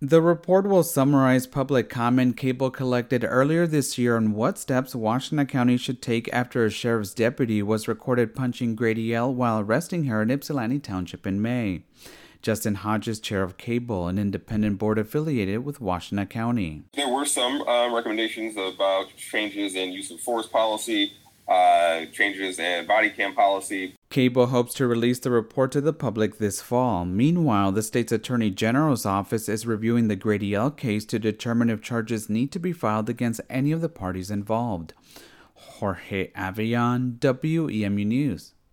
The report will summarize public comment Cable collected earlier this year on what steps Washtenaw County should take after a sheriff's deputy was recorded punching Grady L. while arresting her in Ypsilanti Township in May. Justin Hodges, chair of Cable, an independent board affiliated with Washtenaw County. There were some recommendations about changes in use of force policy, changes in body cam policy. Cable hopes to release the report to the public this fall. Meanwhile, the state's attorney general's office is reviewing the Grady L. case to determine if charges need to be filed against any of the parties involved. Jorge Avellán, WEMU News.